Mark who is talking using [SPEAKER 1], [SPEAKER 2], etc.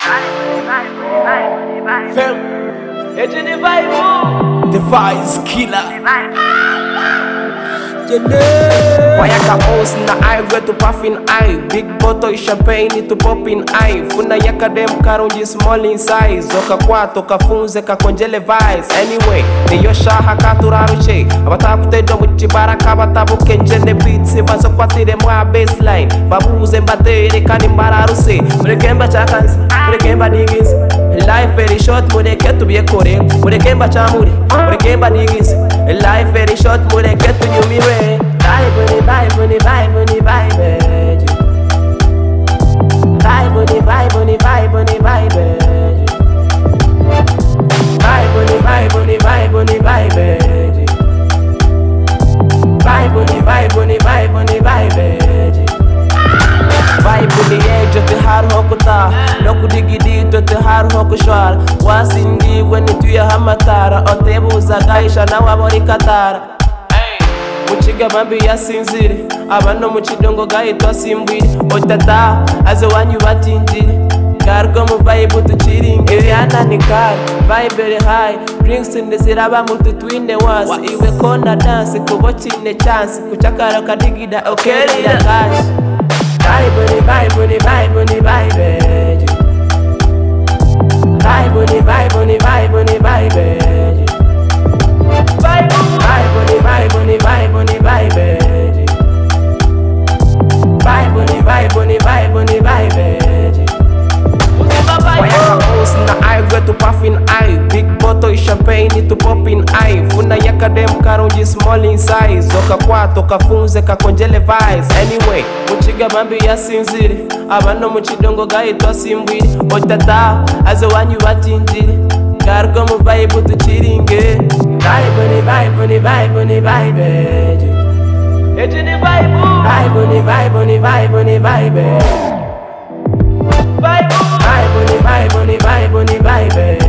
[SPEAKER 1] Fem, the Vice Killer. Wayaka house na I go to puffin eye. Big bottle champagne to poppin eye. Funa yaka dem karunji small in size. Oka kwato kafunze kakonjele vice. Anyway, ni yosha hakaturaruche. Abatakute do wichibaraka batabu kenjene beats. Bazo kwatire mwa baseline. Babuze mbatere kanimbararuse. Murekemba chakansi, murekemba digis. Life very short, mureke tubiye kore. Murekemba chamuri, murekemba digis. Life very short, mureke tunyumire. Vibe, vibe, vibe, vibe, vibe. Vibe, vibe, vibe, vibe. Vibe, vibe, vibe, vibe. Vibe ni edge te har hokuta. Noku digidi te har hokushwar. Wasindi weni tuya hamatara. Otebuza gaisha na wabori katara. Muchiga mambi yasinzire. Abano muchidongo gaitwa simbwire. Otata aze wanyu batinjire. Kargo mu vibe tuchiringe. Iriana ni kari vibe high. Drinks ndiziraba mutu twine wasi. Iwe kona dance kubochine chance. Kuchakara kadigida okeri ya cash. Vibe, vibe, vibe, vibe. Vibe, vibe, vibe, vibe. I go to puffin eye. Big bottle champagne to poppin eye. Funa yaka dem karunji small in size. Oka kwato kafunze kakonjele vice. Anyway, muchiga mambi yasinzire. Abano muchidongo gaitwa simbwire. Otata aze wanyu batinjire. Kargo mu vibe tuchiringe. Vibe, vibe, vibe. Vibe, vibe, vibe.